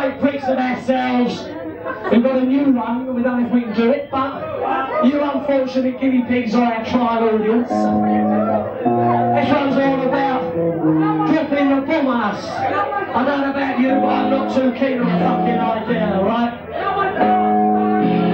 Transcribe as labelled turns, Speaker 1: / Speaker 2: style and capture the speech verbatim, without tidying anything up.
Speaker 1: great pics of ourselves. We've got a new one, we don't know if we can do it, but you unfortunate guinea pigs are our trial audience. This one's all about dripping the bomb on us. I don't know about you, but I'm not too keen on the fucking idea, right?